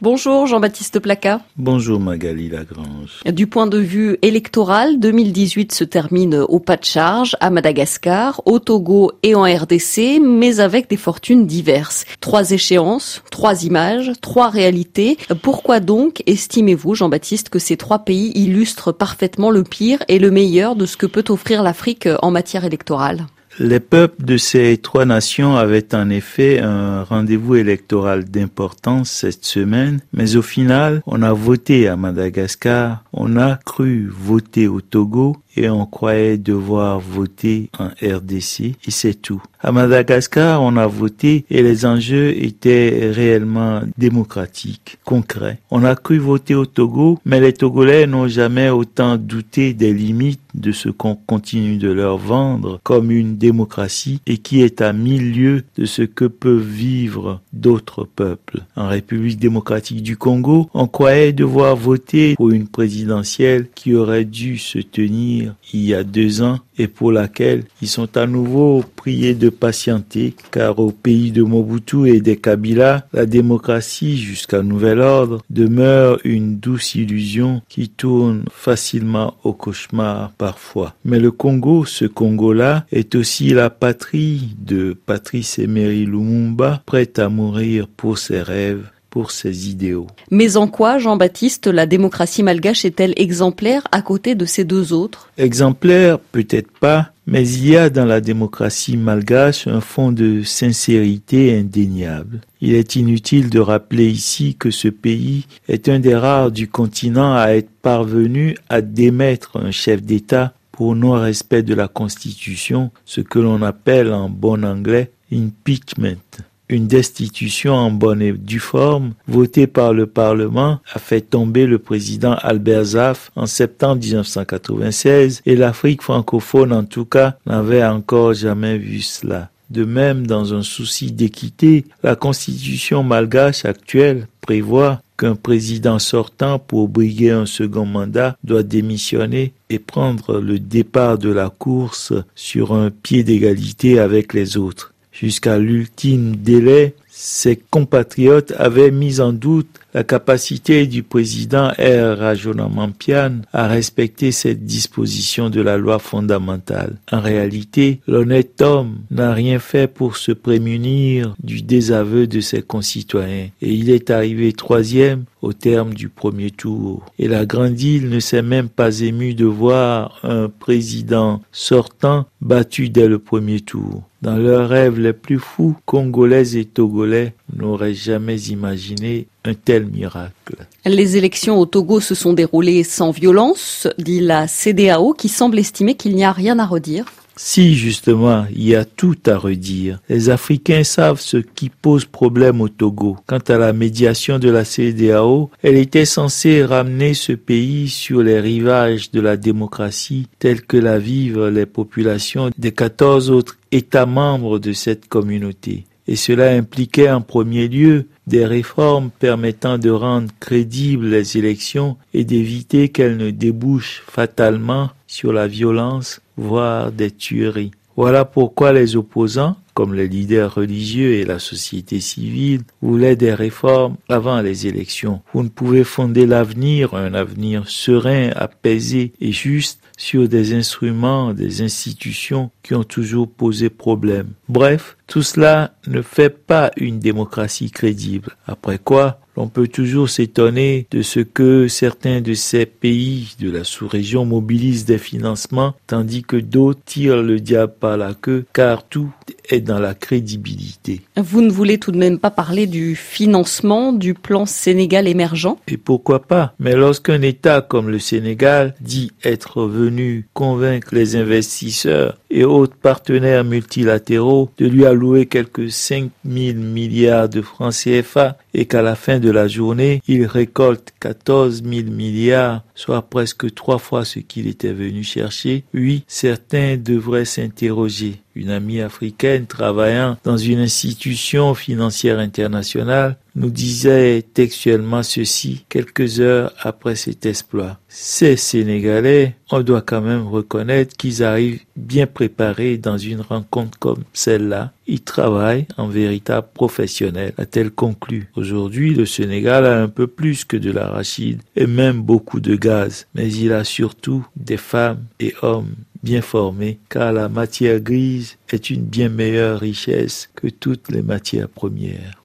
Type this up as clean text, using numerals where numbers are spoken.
Bonjour Jean-Baptiste Placas. Bonjour Magali Lagrange. Du point de vue électoral, 2018 se termine au pas de charge à Madagascar, au Togo et en RDC, mais avec des fortunes diverses. 3 échéances, 3 images, 3 réalités. Pourquoi donc estimez-vous, Jean-Baptiste, que ces 3 pays illustrent parfaitement le pire et le meilleur de ce que peut offrir l'Afrique en matière électorale ? Les peuples de ces 3 nations avaient en effet un rendez-vous électoral d'importance cette semaine, mais au final, on a voté à Madagascar, on a cru voter au Togo et on croyait devoir voter en RDC et c'est tout. À Madagascar, on a voté et les enjeux étaient réellement démocratiques, concrets. On a cru voter au Togo, mais les Togolais n'ont jamais autant douté des limites de ce qu'on continue de leur vendre comme une démocratie et qui est à 1000 lieues de ce que peuvent vivre d'autres peuples. En République démocratique du Congo, on croyait devoir voter pour une présidentielle qui aurait dû se tenir il y a 2 ans et pour laquelle ils sont à nouveau priés de patienter car au pays de Mobutu et des Kabila, la démocratie jusqu'à nouvel ordre demeure une douce illusion qui tourne facilement au cauchemar parfois. Mais le Congo, ce Congo-là, est aussi la patrie de Patrice Emery Lumumba, prêt à mourir pour ses rêves, pour ses idéaux. Mais en quoi, Jean-Baptiste, la démocratie malgache est-elle exemplaire à côté de ces 2 autres ? Exemplaire, peut-être pas, mais il y a dans la démocratie malgache un fond de sincérité indéniable. Il est inutile de rappeler ici que ce pays est un des rares du continent à être parvenu à démettre un chef d'État pour non-respect de la Constitution, ce que l'on appelle en bon anglais « impeachment ». Une destitution en bonne et due forme, votée par le Parlement, a fait tomber le président Albert Zaf en septembre 1996 et l'Afrique francophone en tout cas n'avait encore jamais vu cela. De même, dans un souci d'équité, la constitution malgache actuelle prévoit qu'un président sortant pour briguer un second mandat doit démissionner et prendre le départ de la course sur un pied d'égalité avec les autres. Jusqu'à l'ultime délai, ses compatriotes avaient mis en doute la capacité du président R. Rajonamampian à respecter cette disposition de la loi fondamentale. En réalité, l'honnête homme n'a rien fait pour se prémunir du désaveu de ses concitoyens et il est arrivé 3e au terme du premier tour. Et la Grande Île ne s'est même pas émue de voir un président sortant battu dès le premier tour. Dans leurs rêves les plus fous, Congolais et Togolais n'auraient jamais imaginé un tel miracle. Les élections au Togo se sont déroulées sans violence, dit la CEDEAO, qui semble estimer qu'il n'y a rien à redire. Si, justement, il y a tout à redire. Les Africains savent ce qui pose problème au Togo. Quant à la médiation de la CEDEAO, elle était censée ramener ce pays sur les rivages de la démocratie telle que la vivent les populations des 14 autres États membres de cette communauté. Et cela impliquait en premier lieu des réformes permettant de rendre crédibles les élections et d'éviter qu'elles ne débouchent fatalement sur la violence, voire des tueries. Voilà pourquoi les opposants, comme les leaders religieux et la société civile, voulaient des réformes avant les élections. Vous ne pouvez fonder l'avenir, un avenir serein, apaisé et juste, sur des instruments, des institutions qui ont toujours posé problème. Bref, tout cela ne fait pas une démocratie crédible. Après quoi, l'on peut toujours s'étonner de ce que certains de ces pays de la sous-région mobilisent des financements, tandis que d'autres tirent le diable par la queue, car tout est dans la crédibilité. Vous ne voulez tout de même pas parler du financement du plan Sénégal émergent ? Et pourquoi pas ? Mais lorsqu'un État comme le Sénégal dit être venu convaincre les investisseurs et autres partenaires multilatéraux de lui allouer quelques 5 000 milliards de francs CFA et qu'à la fin de la journée, il récolte 14 000 milliards, soit presque 3 fois ce qu'il était venu chercher, oui, certains devraient s'interroger. Une amie africaine travaillant dans une institution financière internationale nous disait textuellement ceci quelques heures après cet exploit. Ces Sénégalais, on doit quand même reconnaître qu'ils arrivent bien préparés dans une rencontre comme celle-là. Ils travaillent en véritable professionnel, a-t-elle conclu. Aujourd'hui, le Sénégal a un peu plus que de l'arachide et même beaucoup de gaz, mais il a surtout des femmes et hommes bien formés, car la matière grise est une bien meilleure richesse que toutes les matières premières.